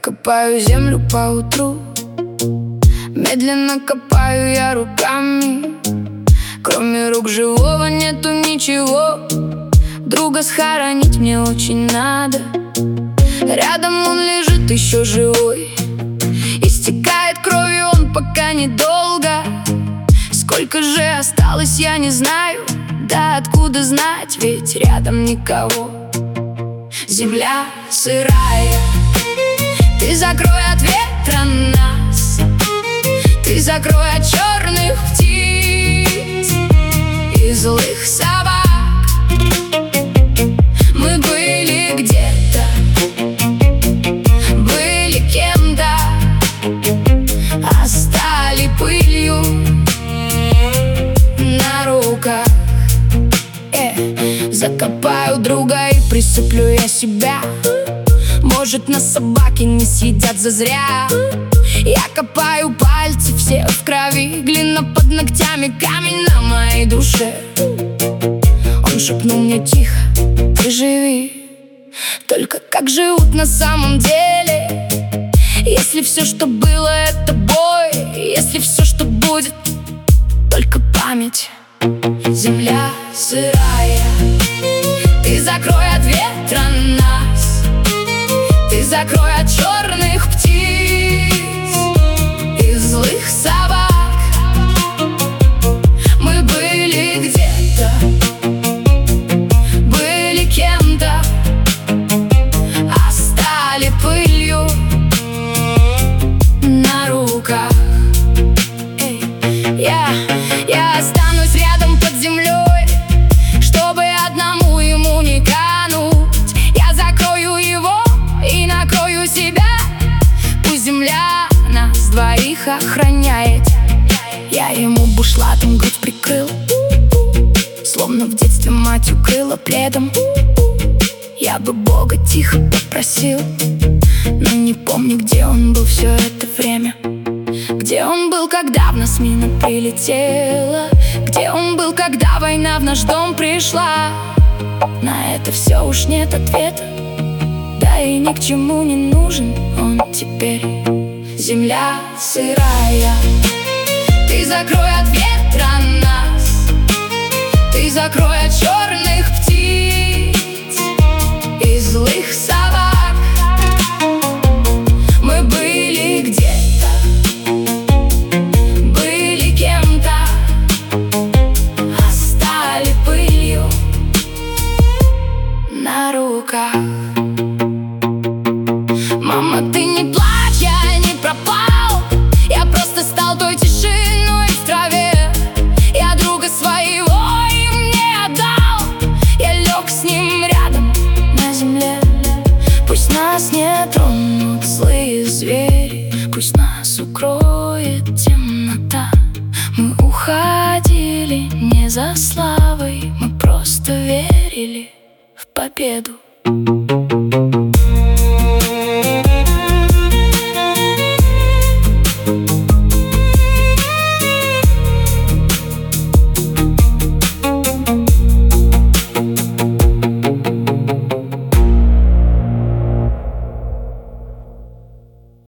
копаю землю по утру, медленно копаю я руками. Кроме рук живого нету ничего. Друга схоронить мне очень надо. Рядом он лежит еще живой, истекает кровью он пока недолго. Сколько же осталось, я не знаю. Да откуда знать, ведь рядом никого. Земля сырая, ты закрой от ветра нас, ты закрой от черных птиц и злых собак. Мы были где-то, были кем-то, а стали пылью на руках. Закопаю друга и присыплю я себя. Может, нас собаки не съедят зазря. Я копаю пальцы все в крови, глина под ногтями, камень на моей душе. Он шепнул мне тихо: ты живи. Только как живут на самом деле, если все, что было, это бой, если все, что будет, только память. Земля сырая, ты закрой от ветра нас, ты закрой от черных птиц и злых собак. Мы были где-то, были кем-то, а стали пылью на руках. Я останусь рядом под землей, чтобы одному ему не кануть. Я закрою его и накрою себя. Пусть земля нас двоих охраняет. Я ему бушлатом грудь прикрыл, словно в детстве мать укрыла пледом. Я бы Бога тихо попросил, но не помню, где он был все это время. Где он был, когда в нас мина прилетела? Где он был, когда война в наш дом пришла? На это все уж нет ответа, да и ни к чему не нужен он теперь. Земля сырая, ты закрой от ветра нас, ты закрой от черных птиц и злых собак. Мы были где-то, были кем-то, а стали пылью на руках. Мама, ты не плачь, я не пропал, я просто стал той тишиной в траве. Я друга своего им не отдал, я лег с ним рядом на земле. Пусть нас не тронут злые звери, пусть нас укроет темнота. Мы уходили не за славой, мы просто верили в победу.